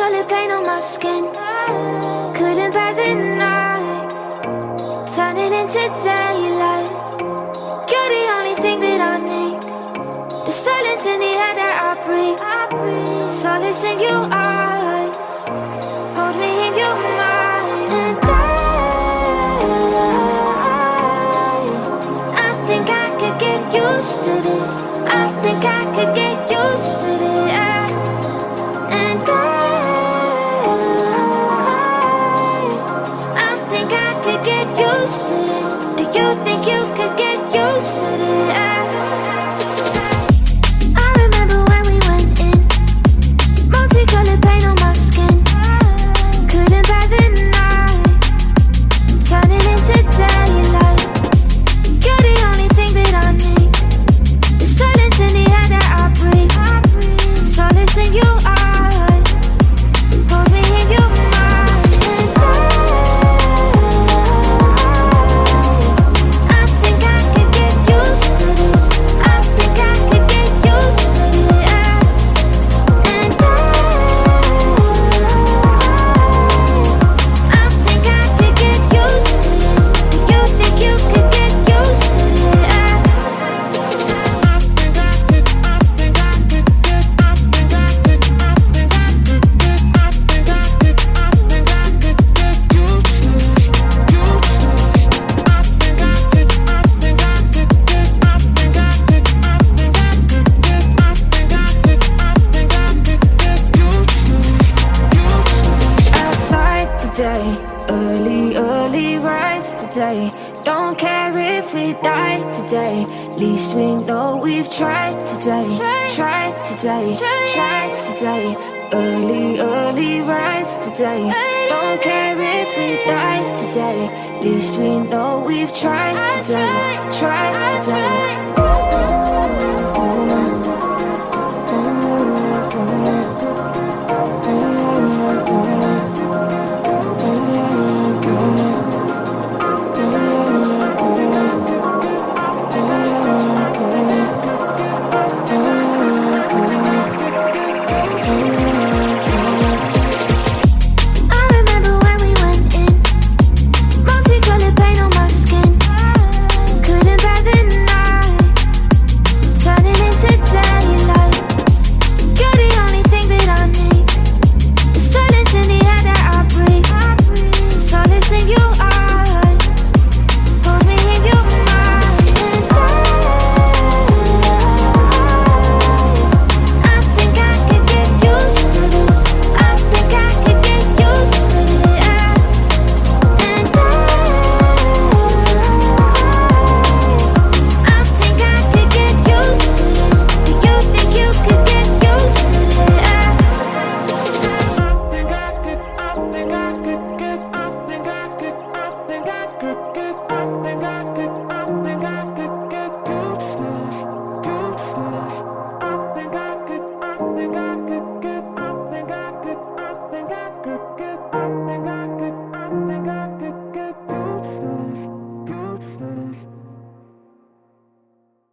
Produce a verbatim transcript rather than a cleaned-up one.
multicolored paint on my skin. Couldn't bear the night, turning into daylight. You're the only thing that I need. The silence in the air that I breathe. Solace in your eyes, hold me in your mind. And I, I think I could get used to this. I think I could get used to this. And I, I think I could get used to this. Do you think you could get used to this? Multicolored paint on my skin. Couldn't bear the night, turning into daylight. You're the only thing that I need. The silence in the air that I breathe. Solace in your eyes, hold me in your mind. And I, I think I could get used to this. I think I could get used to this. And I, I think I could get used to this. Do you think you could get used to this? Outside today, early, early rise today. Don't care if we die today. Least we know we've tried today. Tried today, tried today. Early, early rise today. Don't care if we die today. Least we know we've tried today. Tried today.